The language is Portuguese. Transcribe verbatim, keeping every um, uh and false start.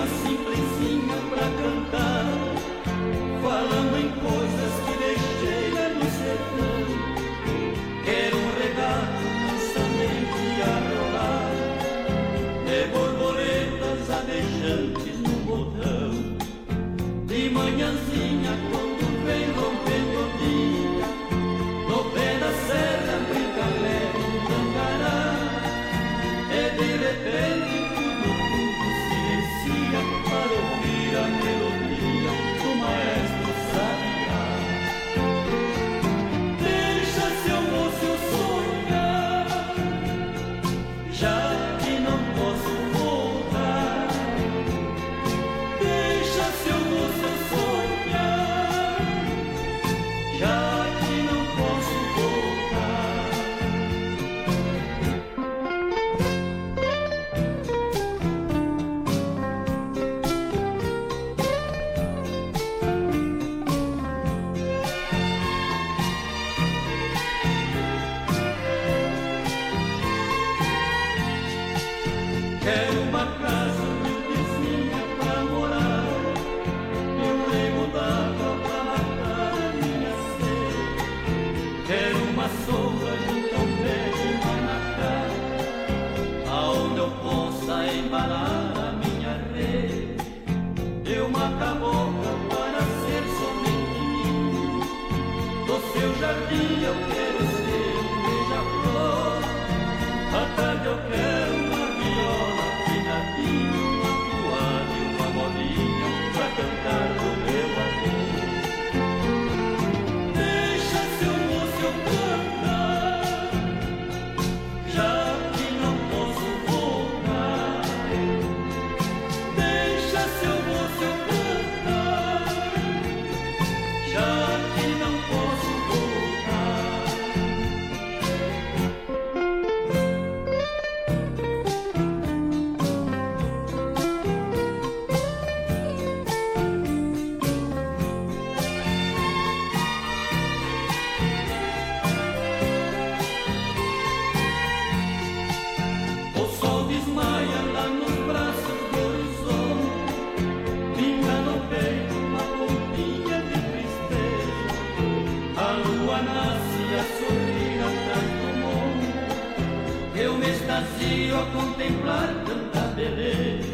uma simplesinha pra cantar, falando em coisas que deixei lá no sertão. Quero um regato mansamente a rolar, de borboletas adejantes no botão. De manhãzinha quando vem rompendo o dia, no pé da serra brinca leve um tangará, e de repente tudo, tudo silencia para ouvir a melodia do maestro sabiá. Deixa seu moço eu sonhar, já que não posso voltar. Deixa seu moço eu sonhar, já que não posso voltar. Quero uma casa humildezinha pra morar, e um remo d'água pra matar a minha sede. Quero uma sombra junto ao pé de manacá, aonde eu possa embalar a minha rede. E uma cabocla para ser somente minha, do seu jardim eu quero ser um beija-flor. À tarde eu quero uma viola afinadinha, uma toalha e uma molinha pra cantar do meu amor. Deixa seu moço eu cantar, já que não posso voltar. Deixa seu moço eu cantar, já que não posso voltar. O sol desmaia lá nos braços do horizonte, pinga no peito uma pontinha de tristeza. A lua nasce a sorrir atrás do monte, eu me extasio a contemplar tanta beleza.